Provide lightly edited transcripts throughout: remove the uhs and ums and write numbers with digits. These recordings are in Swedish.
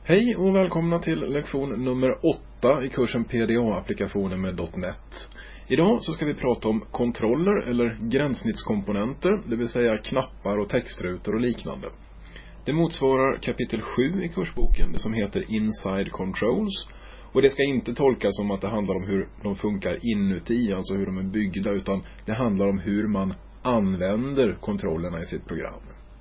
Hej och välkomna till lektion nummer 8 i kursen PDA-applikationer med .NET. Idag så ska vi prata om kontroller eller gränssnittskomponenter, det vill säga knappar och textrutor och liknande. Det motsvarar kapitel 7 i kursboken, det som heter Inside Controls. Och det ska inte tolkas som att det handlar om hur de funkar inuti, alltså hur de är byggda, utan det handlar om hur man använder kontrollerna i sitt program.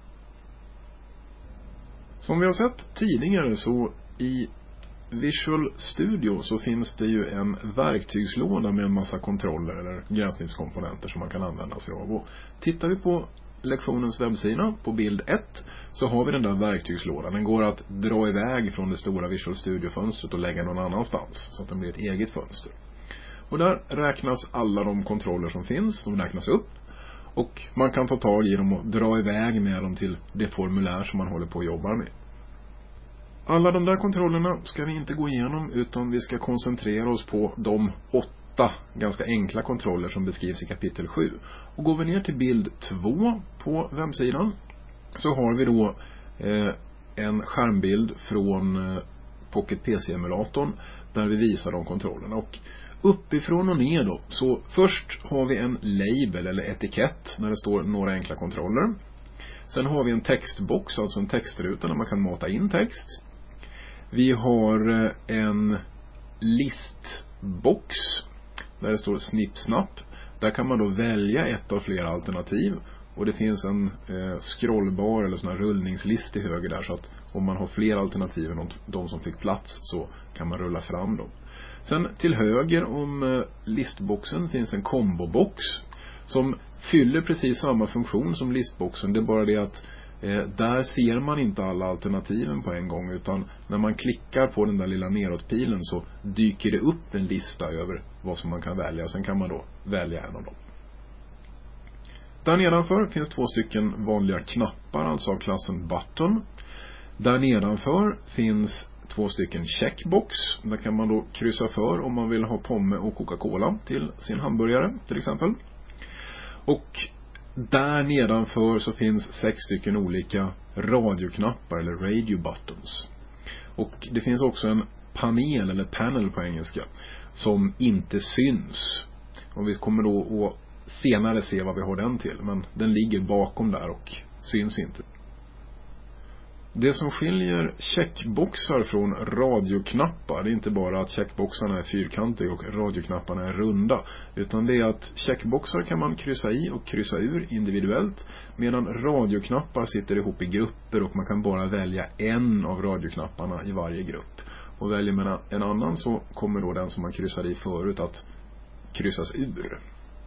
Som vi har sett tidigare så i Visual Studio så finns det ju en verktygslåda med en massa kontroller eller gränssnittskomponenter som man kan använda sig av. Och tittar vi på lektionens webbsida på bild 1 så har vi den där verktygslådan. Den går att dra iväg från det stora Visual Studio-fönstret och lägga någon annanstans så att den blir ett eget fönster. Och där räknas alla de kontroller som finns, de räknas upp. Och man kan ta tag i dem och dra iväg med dem till det formulär som man håller på att jobba med. Alla de där kontrollerna ska vi inte gå igenom utan vi ska koncentrera oss på de 8 ganska enkla kontroller som beskrivs i kapitel 7. Och går vi ner till bild 2 på webbsidan så har vi då en skärmbild från Pocket PC-emulatorn där vi visar de kontrollerna. Och uppifrån och ner då, så först har vi en label eller etikett när det står några enkla kontroller. Sen har vi en textbox, alltså en textruta där man kan mata in text. Vi har en listbox där det står snipp-snapp. Där kan man då välja ett av flera alternativ. Och det finns en scrollbar eller sån här rullningslist till höger där, så att om man har fler alternativ än de som fick plats så kan man rulla fram dem. Sen till höger om listboxen finns en kombobox som fyller precis samma funktion som listboxen. Det är bara det att där ser man inte alla alternativen på en gång, utan när man klickar på den där lilla neråtpilen så dyker det upp en lista över vad som man kan välja. Sen kan man då välja en av dem. Där nedanför finns 2 stycken vanliga knappar, alltså av klassen button. Där nedanför finns 2 stycken checkbox. Där kan man då kryssa för om man vill ha pomme och Coca-Cola till sin hamburgare till exempel. Och där nedanför så finns 6 stycken olika radioknappar eller radio buttons. Och det finns också en panel eller panel på engelska som inte syns. Och vi kommer då att senare se vad vi har den till, men den ligger bakom där och syns inte. Det som skiljer checkboxar från radioknappar, det är inte bara att checkboxarna är fyrkantiga och radioknapparna är runda, utan det är att checkboxar kan man kryssa i och kryssa ur individuellt, medan radioknappar sitter ihop i grupper och man kan bara välja en av radioknapparna i varje grupp. Och väljer man en annan så kommer då den som man kryssade i förut att kryssas ur.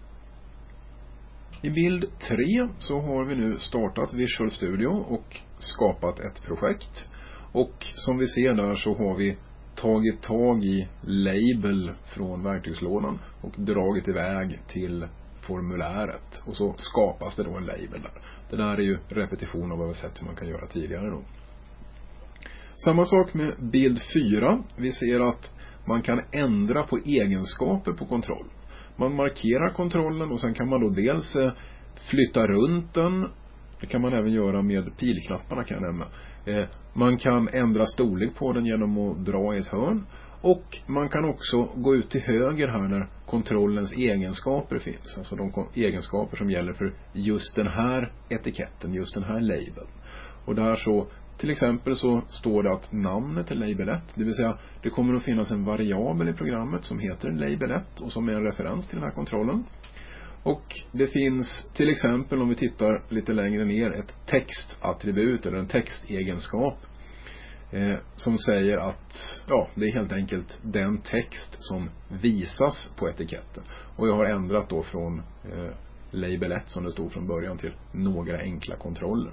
I bild 3 så har vi nu startat Visual Studio och skapat ett projekt. Och som vi ser där så har vi tagit tag i label från verktygslådan och dragit iväg till formuläret. Och så skapas det då en label där. Det där är ju repetition av vad vi sett hur man kan göra tidigare då. Samma sak med bild 4. Vi ser att man kan ändra på egenskaper på kontroll. Man markerar kontrollen och sen kan man då dels flytta runt den. Det kan man även göra med pilknapparna kan jag nämna. Man kan ändra storlek på den genom att dra i ett hörn. Och man kan också gå ut till höger här när kontrollens egenskaper finns. Alltså de egenskaper som gäller för just den här etiketten, just den här labeln. Och där så till exempel så står det att namnet är label 1, det vill säga det kommer att finnas en variabel i programmet som heter label 1 och som är en referens till den här kontrollen. Och det finns till exempel, om vi tittar lite längre ner, ett textattribut eller en textegenskap som säger att det är helt enkelt den text som visas på etiketten. Och jag har ändrat då från label 1 som det stod från början till några enkla kontroller.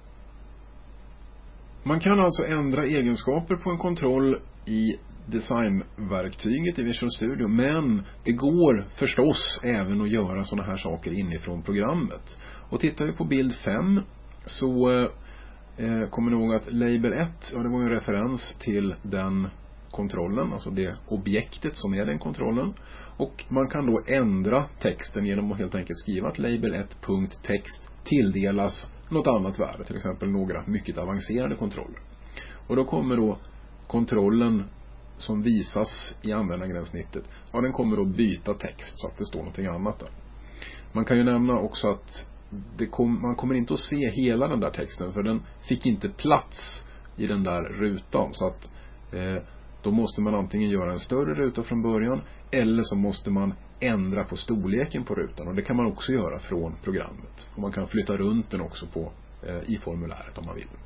Man kan alltså ändra egenskaper på en kontroll i designverktyget i Visual Studio, men det går förstås även att göra sådana här saker inifrån programmet. Och tittar vi på bild 5 så kommer ni ihåg att label 1, det var en referens till den kontrollen, alltså det objektet som är den kontrollen. Och man kan då ändra texten genom att helt enkelt skriva att label 1.text tilldelas något annat värde, till exempel några mycket avancerade kontroller. Och då kommer då kontrollen som visas i användargränssnittet, ja, den kommer att byta text så att det står någonting annat där. Man kan ju nämna också att man kommer inte att se hela den där texten, för den fick inte plats i den där rutan, så att då måste man antingen göra en större ruta från början, eller så måste man ändra på storleken på rutan, och det kan man också göra från programmet. Och man kan flytta runt den också i formuläret om man vill.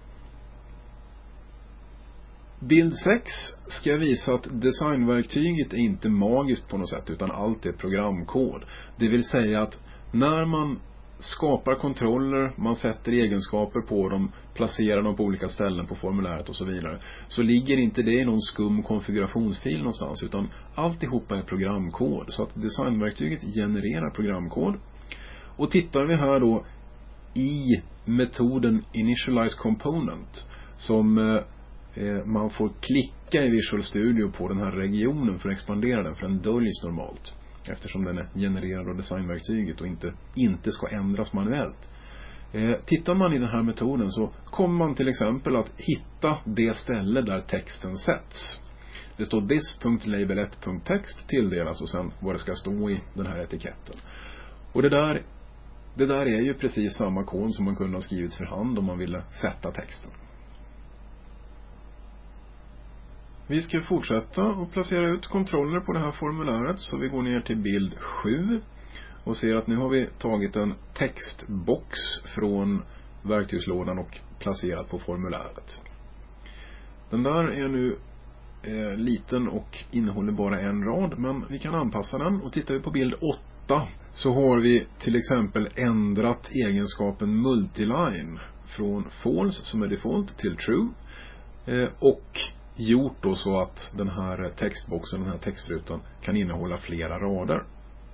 Bild 6 ska visa att designverktyget är inte magiskt på något sätt, utan allt är programkod. Det vill säga att när man skapar kontroller, man sätter egenskaper på dem, placerar dem på olika ställen på formuläret och så vidare, så ligger inte det i någon skum konfigurationsfil någonstans, utan alltihopa är programkod. Så att designverktyget genererar programkod. Och tittar vi här då i metoden Initialize Component, som man får klicka i Visual Studio på den här regionen för att expandera den, för den döljs normalt, eftersom den är genererad av designverktyget och inte ska ändras manuellt. Tittar man i den här metoden så kommer man till exempel att hitta det ställe där texten sätts. Det står this.label1.text tilldelas och sen vad det ska stå i den här etiketten. Och det där är ju precis samma kod som man kunde ha skrivit för hand om man ville sätta texten. Vi ska fortsätta och placera ut kontroller på det här formuläret, så vi går ner till bild 7 och ser att nu har vi tagit en textbox från verktygslådan och placerat på formuläret. Den där är nu liten och innehåller bara en rad, men vi kan anpassa den, och tittar vi på bild 8 så har vi till exempel ändrat egenskapen multiline från false som är default till true, och gjort då så att den här textboxen, den här textrutan, kan innehålla flera rader.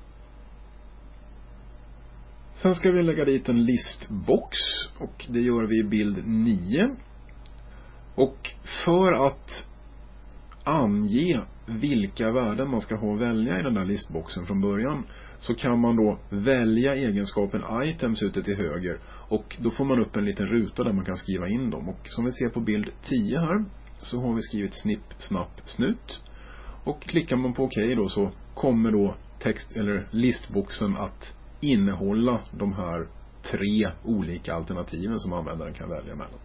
Sen ska vi lägga dit en listbox, och det gör vi i bild 9. Och för att ange vilka värden man ska ha att välja i den där listboxen från början, så kan man då välja egenskapen items ute till höger, och då får man upp en liten ruta där man kan skriva in dem. Och som vi ser på bild 10 här, så har vi skrivit snipp, snapp, snut. Och klickar man på OK då, så kommer då listboxen att innehålla de här 3 olika alternativen som användaren kan välja mellan.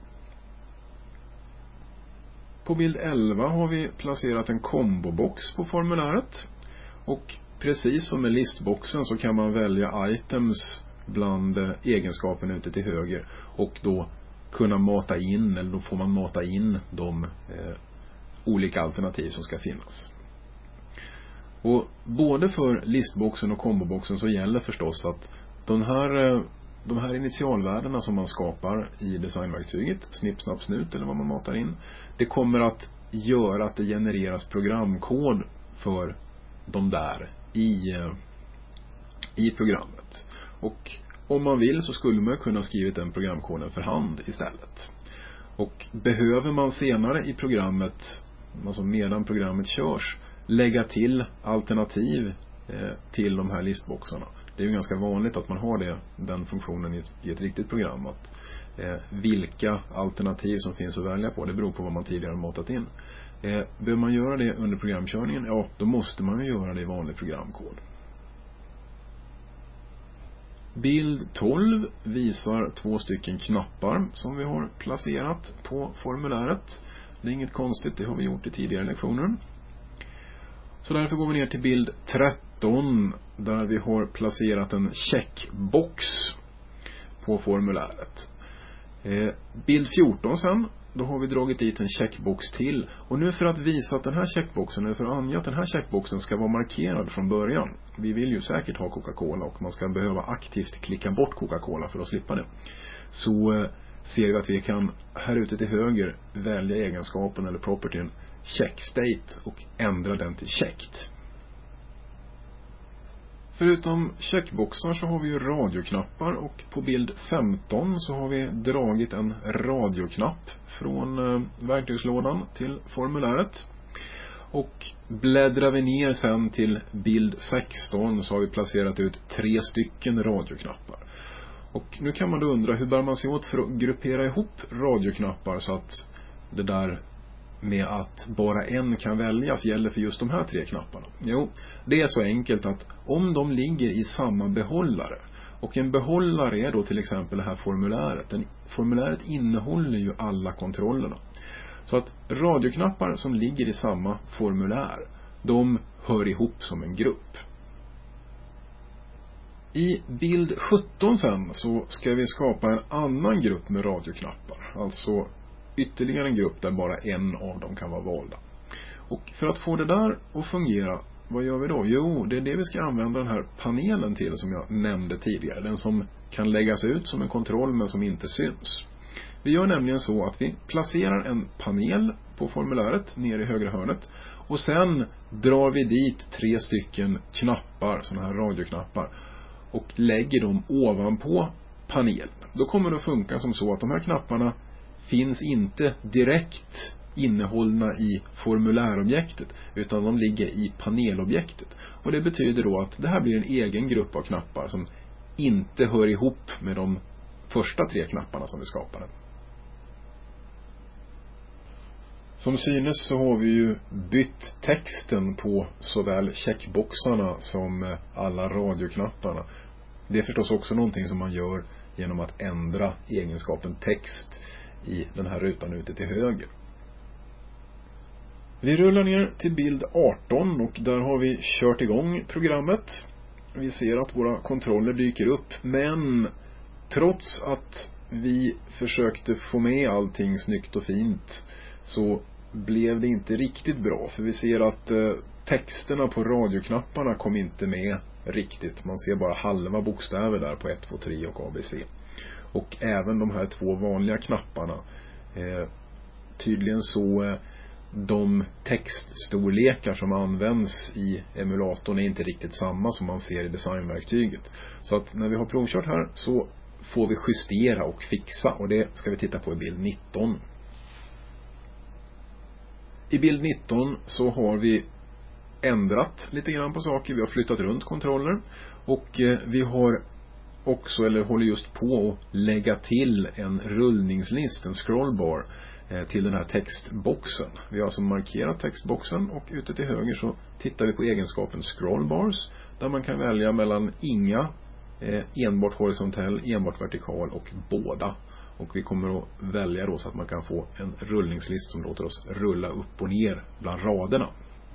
På bild 11 har vi placerat en kombobox på formuläret. Och precis som med listboxen så kan man välja items bland egenskapen ute till höger, och då kunna mata in, eller då får man mata in de olika alternativ som ska finnas. Och både för listboxen och komboboxen så gäller förstås att de här initialvärdena som man skapar i designverktyget, snipp, snapp, snut eller vad man matar in, det kommer att göra att det genereras programkod för de där i programmet. Och om man vill så skulle man kunna skrivit den programkoden för hand istället. Och behöver man senare i programmet, alltså medan programmet körs, lägga till alternativ till de här listboxarna. Det är ju ganska vanligt att man har den funktionen i ett riktigt program, att vilka alternativ som finns att välja på, det beror på vad man tidigare matat in. Behöver man göra det under programkörningen, ja, då måste man ju göra det i vanlig programkod. Bild 12 visar 2 stycken knappar som vi har placerat på formuläret. Det är inget konstigt, det har vi gjort i tidigare lektioner. Så därför går vi ner till bild 13 där vi har placerat en checkbox på formuläret. Bild 14 sen, då har vi dragit dit en checkbox till. Och nu för att visa att den här checkboxen, eller för att ange att den här checkboxen ska vara markerad från början. Vi vill ju säkert ha Coca-Cola och man ska behöva aktivt klicka bort Coca-Cola för att slippa det. Så ser vi att vi kan här ute till höger välja egenskapen eller propertyn check state och ändra den till checked. Förutom checkboxar så har vi ju radioknappar, och på bild 15 så har vi dragit en radioknapp från verktygslådan till formuläret. Och bläddrar vi ner sen till bild 16 så har vi placerat ut 3 stycken radioknappar. Och nu kan man då undra, hur bär man sig åt för att gruppera ihop radioknappar så att det där med att bara en kan väljas gäller för just de här 3 knapparna? Jo, det är så enkelt att om de ligger i samma behållare, och en behållare är då till exempel det här formuläret. Formuläret innehåller ju alla kontrollerna. Så att radioknappar som ligger i samma formulär, de hör ihop som en grupp. I bild 17 sen så ska vi skapa en annan grupp med radioknappar. Alltså ytterligare en grupp där bara en av dem kan vara valda. Och för att få det där att fungera, vad gör vi då? Jo, det är det vi ska använda den här panelen till som jag nämnde tidigare. Den som kan läggas ut som en kontroll men som inte syns. Vi gör nämligen så att vi placerar en panel på formuläret nere i högra hörnet. Och sen drar vi dit 3 stycken knappar, sådana här radioknappar. Och lägger dem ovanpå panelen. Då kommer det att funka som så att de här knapparna finns inte direkt innehållna i formulärobjektet, utan de ligger i panelobjektet. Och det betyder då att det här blir en egen grupp av knappar som inte hör ihop med de första 3 knapparna som vi skapade. Som synes så har vi ju bytt texten på såväl checkboxarna som alla radioknapparna. Det är förstås också någonting som man gör genom att ändra egenskapen text i den här rutan ute till höger. Vi rullar ner till bild 18 och där har vi kört igång programmet. Vi ser att våra kontroller dyker upp, men trots att vi försökte få med allting snyggt och fint så blev det inte riktigt bra. För vi ser att texterna på radioknapparna kom inte med riktigt. Man ser bara halva bokstäver där på 1, 2, 3 och ABC. Och även de här 2 vanliga knapparna. Tydligen så de textstorlekar som används i emulatorn är inte riktigt samma som man ser i designverktyget. Så att när vi har provkört här så får vi justera och fixa, och det ska vi titta på i bild 19. I bild 19 så har vi ändrat lite grann på saker. Vi har flyttat runt kontroller och vi har också, eller håller just på att lägga till en rullningslist, en scrollbar till den här textboxen. Vi har alltså markerat textboxen och ute till höger så tittar vi på egenskapen scrollbars där man kan välja mellan inga, enbart horisontell, enbart vertikal och båda. Och vi kommer att välja då så att man kan få en rullningslist som låter oss rulla upp och ner bland raderna.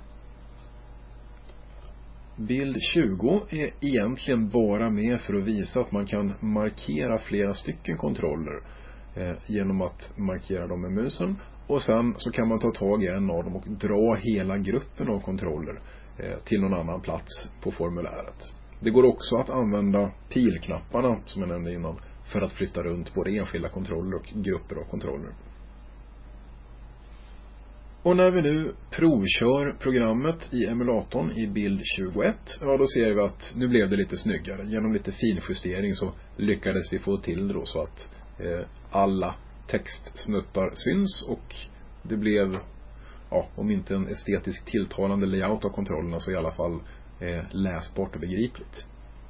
Bild 20 är egentligen bara med för att visa att man kan markera flera stycken kontroller genom att markera dem med musen. Och sen så kan man ta tag i en av dem och dra hela gruppen av kontroller till någon annan plats på formuläret. Det går också att använda pilknapparna som jag nämnde innan för att flytta runt både enskilda kontroller och grupper av kontroller. Och när vi nu provkör programmet i emulatorn i bild 21, ja då ser vi att nu blev det lite snyggare. Genom lite finjustering så lyckades vi få till det då så att alla textsnuttar syns och det blev, ja, om inte en estetisk tilltalande layout av kontrollerna så i alla fall läsbart och begripligt.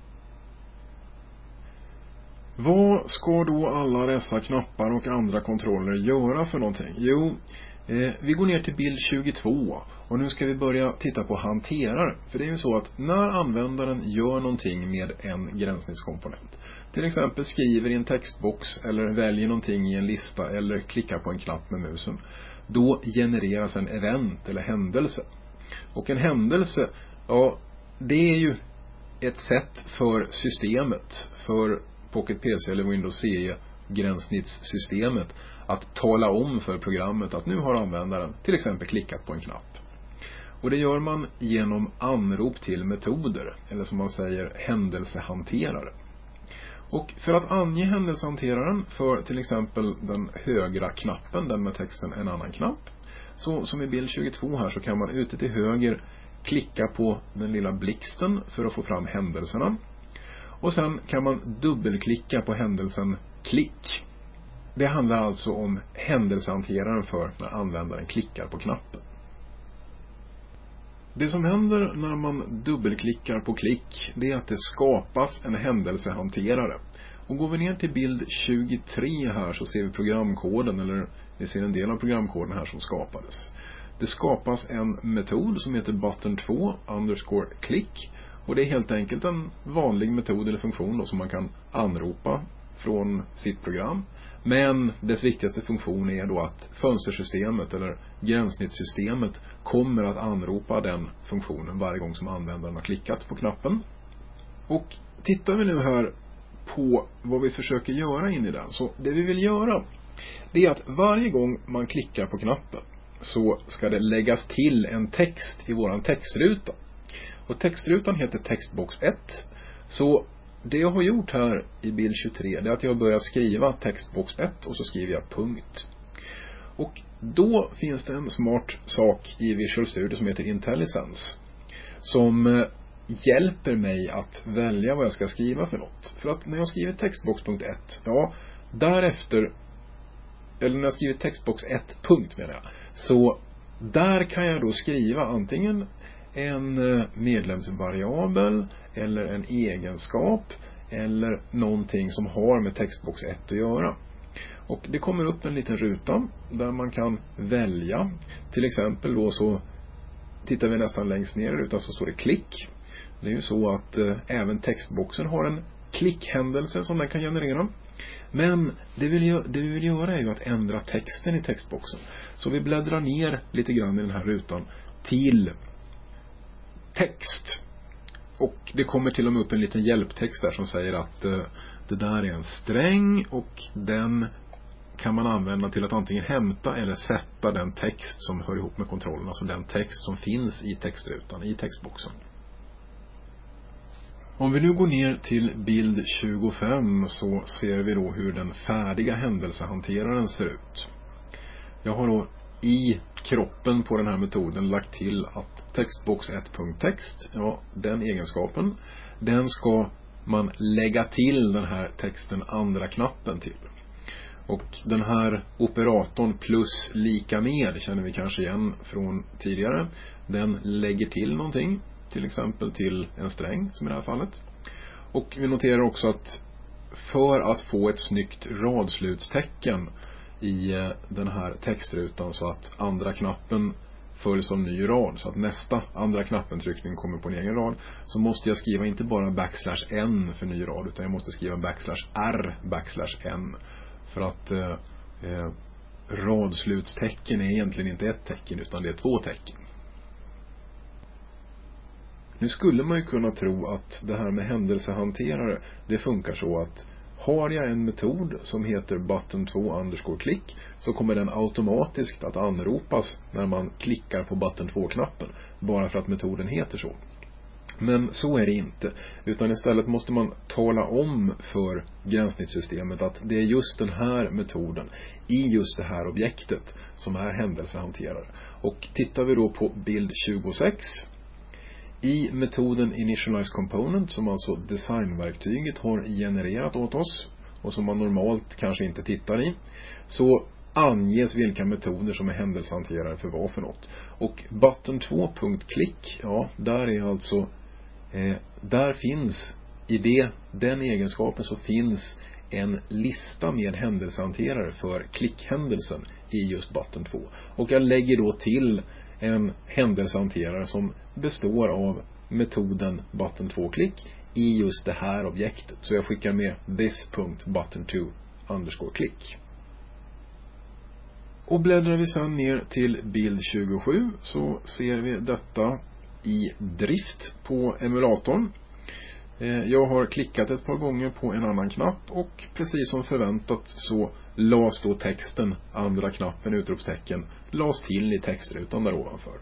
Vad ska då alla dessa knappar och andra kontroller göra för någonting? Jo, vi går ner till bild 22 och nu ska vi börja titta på hanterare. För det är ju så att när användaren gör någonting med en gränssnittskomponent, till exempel skriver i en textbox eller väljer någonting i en lista eller klickar på en knapp med musen, då genereras en event eller händelse. Och en händelse, ja, det är ju ett sätt för systemet, för Pocket PC eller Windows CE gränssnittssystemet att tala om för programmet att nu har användaren till exempel klickat på en knapp. Och det gör man genom anrop till metoder, eller som man säger händelsehanterare. Och för att ange händelsehanteraren för till exempel den högra knappen, den med texten en annan knapp, så som i bild 22 här så kan man ute till höger klicka på den lilla blixten för att få fram händelserna. Och sen kan man dubbelklicka på händelsen klick. Det handlar alltså om händelsehanteraren för när användaren klickar på knappen. Det som händer när man dubbelklickar på klick, det är att det skapas en händelsehanterare. Och går vi ner till bild 23 här så ser vi programkoden eller Ni ser en del av programkoden här som skapades. Det skapas en metod som heter button2_click, och det är helt enkelt en vanlig metod eller funktion då, som man kan anropa från sitt program. Men dess viktigaste funktion är då att fönstersystemet eller gränssnittssystemet kommer att anropa den funktionen varje gång som användaren har klickat på knappen. Och tittar vi nu här på vad vi försöker göra in i den, så det vi vill göra, det är att varje gång man klickar på knappen så ska det läggas till en text i våran textruta. Och textrutan heter textbox 1. Så det jag har gjort här i bild 23, det är att jag börjar skriva textbox 1 och så skriver jag punkt. Och då finns det en smart sak i Visual Studio som heter IntelliSense, som hjälper mig att välja vad jag ska skriva för något. För att när jag skriver textbox.1, ja, därefter, eller när jag skriver textbox 1 punkt menar jag, så där kan jag då skriva antingen en medlemsvariabel eller en egenskap eller någonting som har med textbox 1 att göra. Och det kommer upp en liten ruta där man kan välja. Till exempel då så tittar vi nästan längst ner i rutan så står det klick. Det är ju så att även textboxen har en klickhändelse som den kan generera. Men det vi vill göra är ju att ändra texten i textboxen. Så vi bläddrar ner lite grann i den här rutan till text. Och det kommer till och med upp en liten hjälptext där som säger att det där är en sträng och den kan man använda till att antingen hämta eller sätta den text som hör ihop med kontrollen, alltså den text som finns i textrutan, i textboxen. Om vi nu går ner till bild 25 så ser vi då hur den färdiga händelsehanteraren ser ut. Jag har då i kroppen på den här metoden lagt till att textbox 1.text, ja, den egenskapen, den ska man lägga till den här texten andra knappen till. Och den här operatorn plus lika med känner vi kanske igen från tidigare. Den lägger till någonting, till exempel till en sträng som i det här fallet. Och vi noterar också att för att få ett snyggt radslutstecken i den här textrutan så att andra knappen följs som ny rad, så att nästa andra knappentryckning kommer på en egen rad, så måste jag skriva inte bara \n för ny rad, utan jag måste skriva \r\n, för att radslutstecken är egentligen inte ett tecken utan det är två tecken. Nu skulle man ju kunna tro att det här med händelsehanterare, det funkar så att har jag en metod som heter button2_click så kommer den automatiskt att anropas när man klickar på button2-knappen bara för att metoden heter så. Men så är det inte, utan istället måste man tala om för gränssnittssystemet att det är just den här metoden i just det här objektet som är händelsehanterare. Och tittar vi då på bild 26, i metoden Initialize Component, som alltså designverktyget har genererat åt oss och som man normalt kanske inte tittar i, så anges vilka metoder som är händelsehanterare för vad för något. Och button2.click, ja, där är alltså där finns i den egenskapen så finns en lista med händelsehanterare för klickhändelsen i just button2. Och jag lägger då till en händelsehanterare som består av metoden button2click i just det här objektet. Så jag skickar med this.button2_click. Och bläddrar vi sedan ner till bild 27 så ser vi detta i drift på emulatorn. Jag har klickat ett par gånger på en annan knapp och precis som förväntat så las då texten, andra knappen, utropstecken, las till i textrutan där ovanför.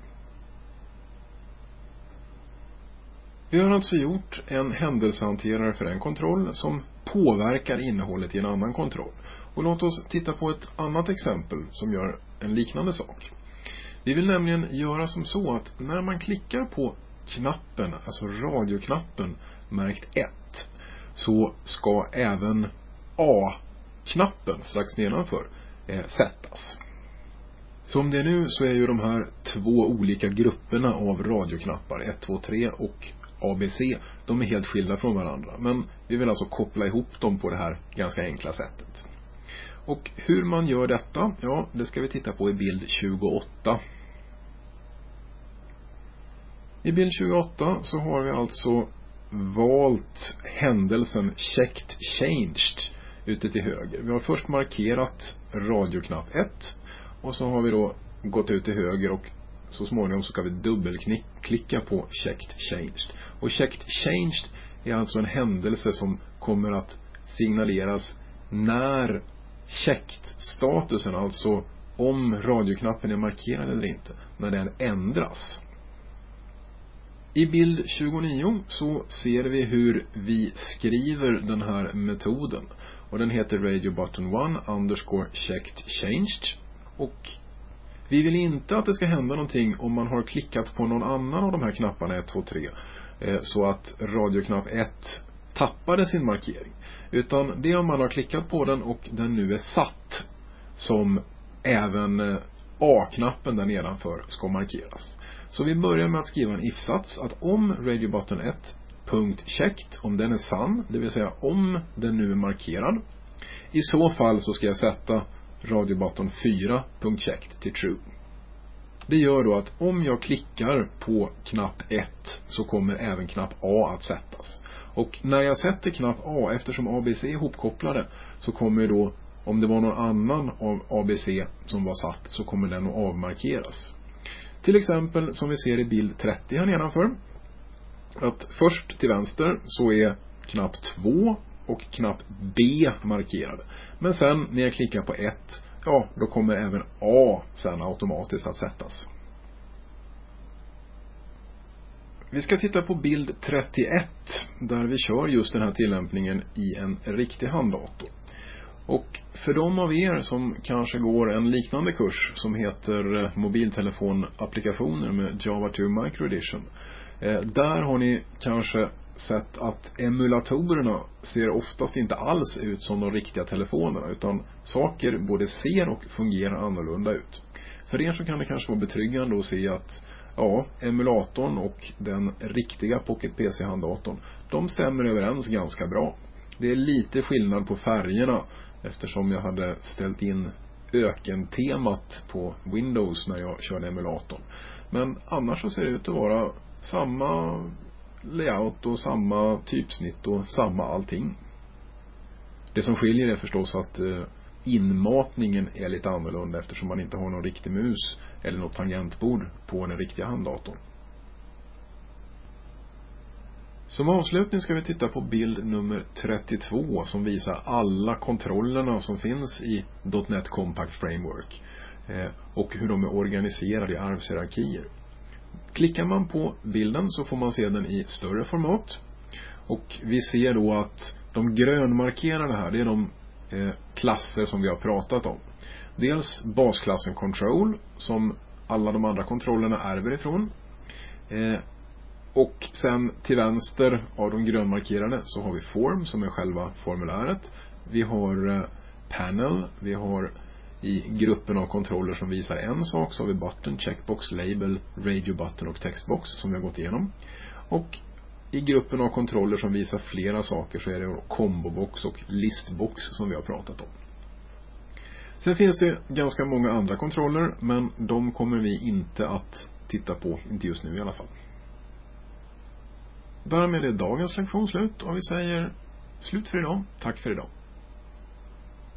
Vi har alltså gjort en händelsehanterare för en kontroll som påverkar innehållet i en annan kontroll. Och låt oss titta på ett annat exempel som gör en liknande sak. Vi vill nämligen göra som så att när man klickar på knappen, alltså radioknappen märkt 1, så ska även A-knappen strax nedanför sättas. Som det är nu så är ju de här två olika grupperna av radioknappar, 1, 2, 3 och ABC, de är helt skilda från varandra. Men vi vill alltså koppla ihop dem på det här ganska enkla sättet. Och hur man gör detta, ja, det ska vi titta på i bild 28. I bild 28 så har vi alltså valt händelsen checked changed ute till höger. Vi har först markerat radioknapp 1 och så har vi då gått ut till höger och så småningom så ska vi dubbelklicka på checked changed. Och checked changed är alltså en händelse som kommer att signaleras när checked statusen, alltså om radioknappen är markerad eller inte, när den ändras. I bild 29 så ser vi hur vi skriver den här metoden. Och den heter Radio Button 1 underscore checked changed. Och vi vill inte att det ska hända någonting om man har klickat på någon annan av de här knapparna 1, 2, 3. Så att radioknapp 1 tappade sin markering. Utan det är om man har klickat på den och den nu är satt som även A-knappen där nedanför ska markeras. Så vi börjar med att skriva en if-sats att om Radio Button 1.checked, om den är sann, det vill säga om den nu är markerad, i så fall så ska jag sätta Radio Button 4.checked till true. Det gör då att om jag klickar på knapp 1 så kommer även knapp A att sättas. Och när jag sätter knapp A, eftersom ABC är ihopkopplade, så kommer då, om det var någon annan av ABC som var satt, så kommer den att avmarkeras. Till exempel som vi ser i bild 30 här nedanför, att först till vänster så är knapp 2 och knapp B markerade. Men sen när jag klickar på 1, ja, då kommer även A sen automatiskt att sättas. Vi ska titta på bild 31 där vi kör just den här tillämpningen i en riktig handdator. Och för de av er som kanske går en liknande kurs som heter mobiltelefonapplikationer med Java 2 Micro Edition, där har ni kanske sett att emulatorerna ser oftast inte alls ut som de riktiga telefonerna, utan saker både ser och fungerar annorlunda ut. För er så kan det kanske vara betryggande att se att ja, emulatorn och den riktiga Pocket PC-handdatorn, de stämmer överens ganska bra. Det är lite skillnad på färgerna eftersom jag hade ställt in ökentemat på Windows när jag körde emulatorn. Men annars så ser det ut att vara samma layout och samma typsnitt och samma allting. Det som skiljer är förstås att inmatningen är lite annorlunda eftersom man inte har någon riktig mus eller något tangentbord på den riktiga handdatorn. Som avslutning ska vi titta på bild nummer 32 som visar alla kontrollerna som finns i .NET Compact Framework och hur de är organiserade i arvshierarkier. Klickar man på bilden så får man se den i större format och vi ser då att de grönmarkerade här, det är de klasser som vi har pratat om. Dels basklassen Control som alla de andra kontrollerna ärver ifrån. Och sen till vänster av de grönmarkerade så har vi Form som är själva formuläret. Vi har Panel, vi har i gruppen av kontroller som visar en sak så har vi Button, Checkbox, Label, Radio Button och Textbox som vi har gått igenom. Och i gruppen av kontroller som visar flera saker så är det Combobox och Listbox som vi har pratat om. Sen finns det ganska många andra kontroller men de kommer vi inte att titta på, inte just nu i alla fall. Därmed är dagens lektion slut och vi säger slut för idag. Tack för idag.